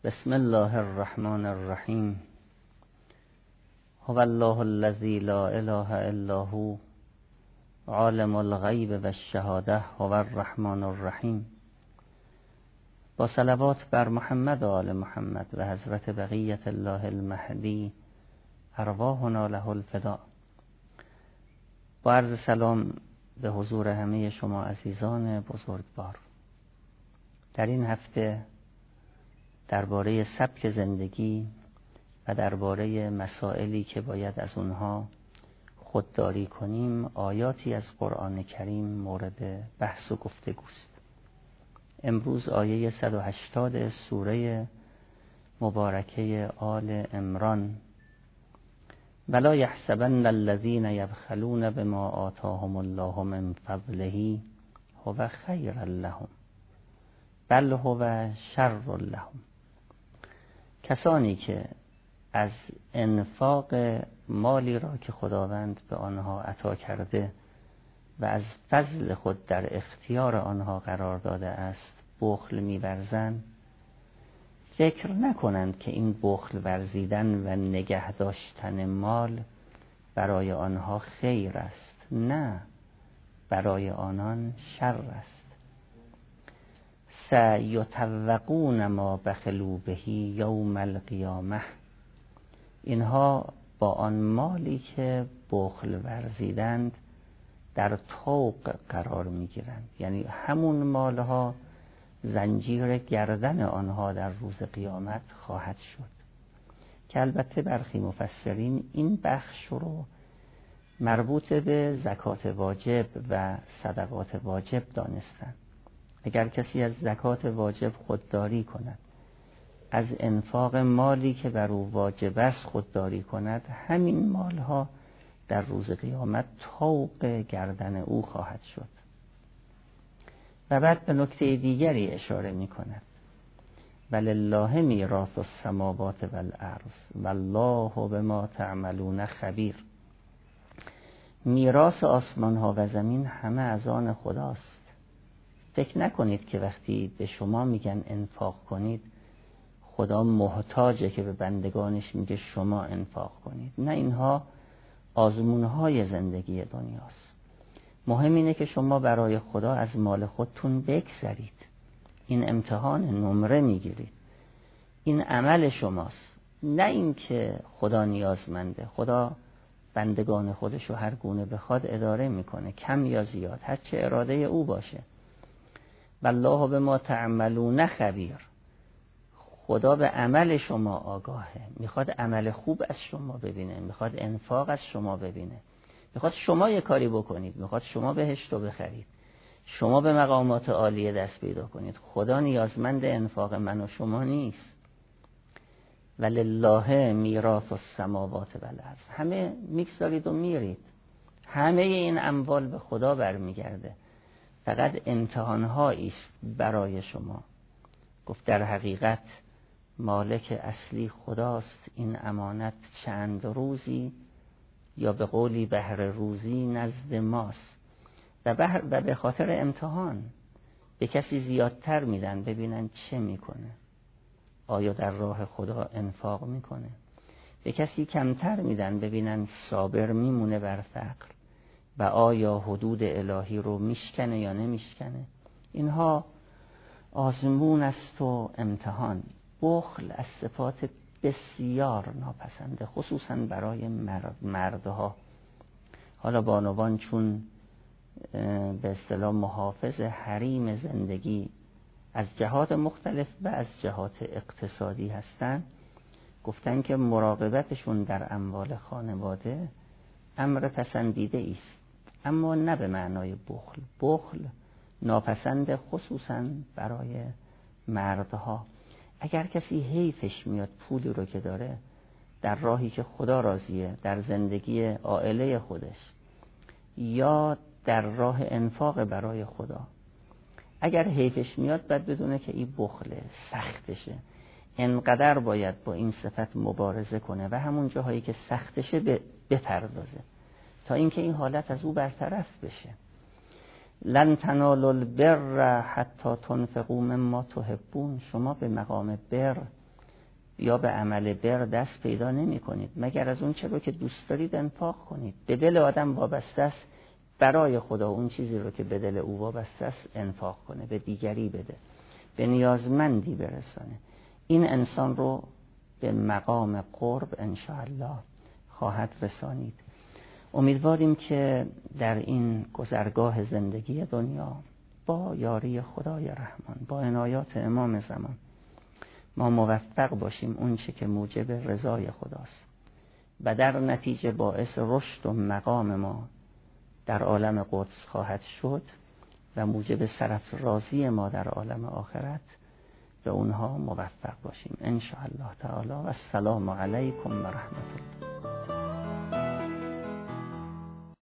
بسم الله الرحمن الرحیم. هو الله الذی لا اله الا هو عالم الغیب و الشهاده هو الرحمن الرحیم. با صلوات بر محمد و آل محمد و حضرت بقیت الله المهدی ارواحنا له الفداء. با عرض سلام به حضور همه شما عزیزان بزرگوار. در این هفته درباره سبک زندگی و درباره مسائلی که باید از اونها خودداری کنیم آیاتی از قرآن کریم مورد بحث و گفتگوست. امروز آیه 180 سوره مبارکه آل عمران: ولا یحسبن الذین یبخلون بما آتاهم الله من فضله هو خیر لهم بل هو شر لهم. کسانی که از انفاق مالی را که خداوند به آنها عطا کرده و از فضل خود در اختیار آنها قرار داده است بخل می‌ورزند، فکر نکنند که این بخل ورزیدن و نگه داشتن مال برای آنها خیر است. نه، برای آنان شر است. سیطوقون ما بخلوا به یوم القیامه. اینها با آن مالی که بخل ورزیدند در طوق قرار میگیرند، یعنی همون مالها زنجیر گردن آنها در روز قیامت خواهد شد، که البته برخی مفسرین این بخش رو مربوط به زکات واجب و صدقات واجب دانستند. اگر کسی از زکات واجب خودداری کند، از انفاق مالی که بر او واجب است خودداری کند، همین مالها در روز قیامت طوق گردن او خواهد شد. و بعد به نکته دیگری اشاره می کند: ولله میراث السماوات والارض والله بما تعملون خبیر. میراث آسمان ها و زمین همه از آن خداست. فکر نکنید که وقتی به شما میگن انفاق کنید خدا محتاجه که به بندگانش میگه شما انفاق کنید. نه، اینها آزمونهای زندگی دنیاست. مهم اینه که شما برای خدا از مال خودتون بگذرید. این امتحان، نمره میگیرید. این عمل شماست، نه این که خدا نیازمنده. خدا بندگان خودشو هر گونه بخواد اداره میکنه، کم یا زیاد، هر چه اراده او باشه. والله بما تعملون خبیر. خدا به عمل شما آگاهه، میخواد عمل خوب از شما ببینه، میخواد انفاق از شما ببینه، میخواد شما یه کاری بکنید، میخواد شما بهشت رو بخرید، شما به مقامات عالیه دست پیدا کنید. خدا نیازمند انفاق من و شما نیست. ولله میراث السماوات والارض. همه میگذارید و میرید، همه این اموال به خدا برمیگرده. فقط امتحان‌هایی است برای شما. گفت در حقیقت مالک اصلی خداست. این امانت چند روزی یا به قولی بهر روزی نزد ماست و به خاطر امتحان به کسی زیادتر میدن ببینن چه میکنه، آیا در راه خدا انفاق میکنه. به کسی کمتر میدن ببینن صابر میمونه بر فقر و آیا حدود الهی رو میشکنه یا نمیشکنه. اینها آزمون است و امتحان. بخل از صفات بسیار ناپسنده، خصوصا برای مردها. حالا بانوان چون به اصطلاح محافظ حریم زندگی از جهات مختلف و از جهات اقتصادی هستن، گفتن که مراقبتشون در اموال خانواده امر پسندیده است، اما نه به معنای بخل. بخل ناپسند خصوصا برای مردها. اگر کسی حیفش میاد پولی رو که داره در راهی که خدا راضیه، در زندگی عائله خودش یا در راه انفاق برای خدا، اگر حیفش میاد باید بدونه که این بخله، سختشه. انقدر باید با این صفت مبارزه کنه و همون جاهایی که سختشه بپردازه تا اینکه این حالت از او برطرف بشه. لن تنالوا البر حتی تنفقوا مما تحبون. شما به مقام بر یا به عمل بر دست پیدا نمی کنید مگر از اون چه رو که دوست دارید انفاق کنید. به دل آدم وابسته است برای خدا اون چیزی رو که به دل او وابسته است انفاق کنه، به دیگری بده، به نیازمندی برسانه. این انسان رو به مقام قرب انشاءالله خواهد رسانید. امیدواریم که در این گذرگاه زندگی دنیا با یاری خدای رحمان، با عنایات امام زمان، ما موفق باشیم اون چه که موجب رضای خداست و در نتیجه باعث رشد و مقام ما در عالم قدس خواهد شد و موجب سرافرازی ما در عالم آخرت به اونها موفق باشیم ان شاء الله تعالی. و السلام علیکم و رحمت الله.